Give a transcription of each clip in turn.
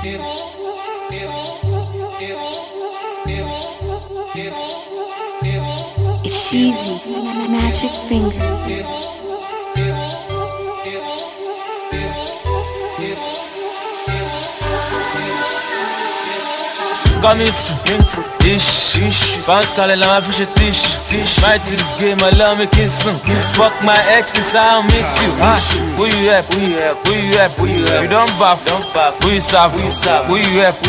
It's Sheezy, Magic Fingers. Come intro, ish. Bounce style la ma fiche tish. Right to the game, I love me kissing. Fuck my exes, I'll mix you. Who you help? You don't buff. Who you serve? Who you help?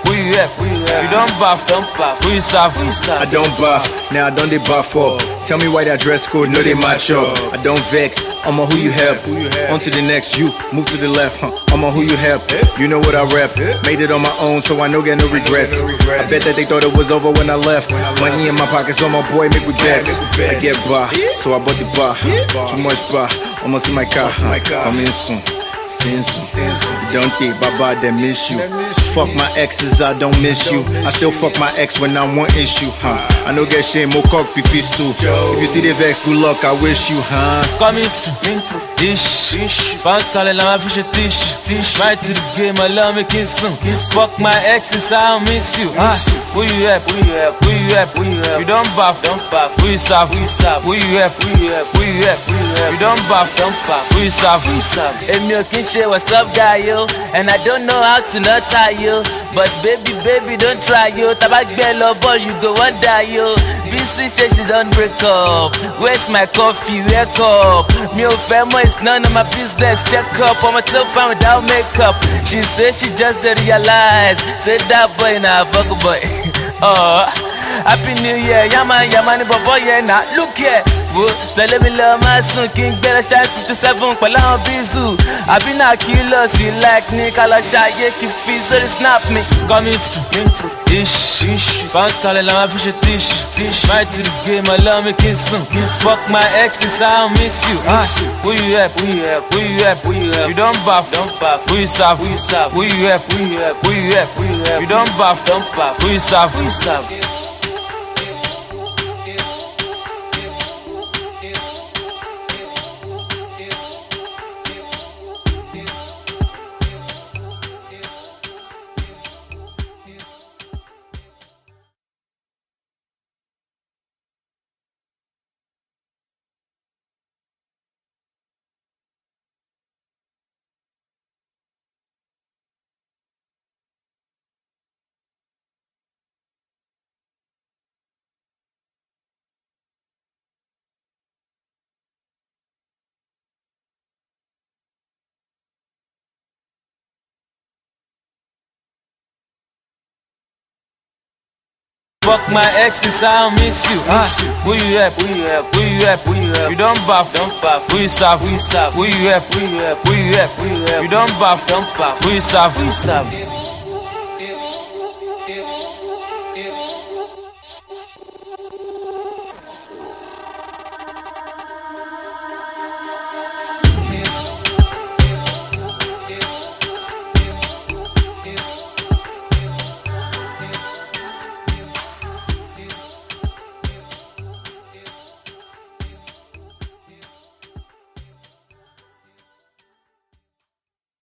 You don't buff. Who you serve? I don't buff, now I don't they buff up. Tell me why that dress code, no they match up. I don't vex, I'm a who you help. On to the next, you move to the left, I'm a who you help. You know what I rep, made it on my own, so I no get no regrets. I bet that they thought it was over when I left. Money in my pockets, on my boy, make we bets. I get bar, so I bought the bar. Too much bar, almost in my car. I'm in soon. Since you don't think Baba, they miss you. Fuck my exes, I don't miss you. I still fuck my ex when I want issue, I no get shame, more cock pipis too. If you see the vex, good luck, I wish you, Come intro, ish. Bounce style la ma fiche tish. Right to the game, I love me kissing. Fuck my exes, I'll miss you. Who you help? You don't buff. Who you serve? Who you help? You don't buff. Who you serve? Shit, what's up, guy, yo? And I don't know how to not tie you. But baby, don't try, yo. Tabak bello ball, you go one die, yo. BC shit, she don't break up. Where's my coffee? Wake up. Me old family is none of my business. Check up on my top fan without makeup. She said she just didn't realize. Said that boy, nah, fuck a boy. Happy New Year, yaman, but boy, yeah, nah, look here. Tell me love my son, King Bella Shy 57, Palan Bizu. I been a killer, see like Nicola Shy, yeah, keep feet, so they snap me. Come intro, ish. Bounce style la ma fiche tish. Right to the game, I love me kissing. Fuck my exes, I'll mix you. Who you help? You don't buff. Who you serve? Who you help? You don't buff. Who you serve? Fuck my exes, I'll miss you. Who you help? You don't buff. Who you serve? Who you help? You don't buff. Who you serve?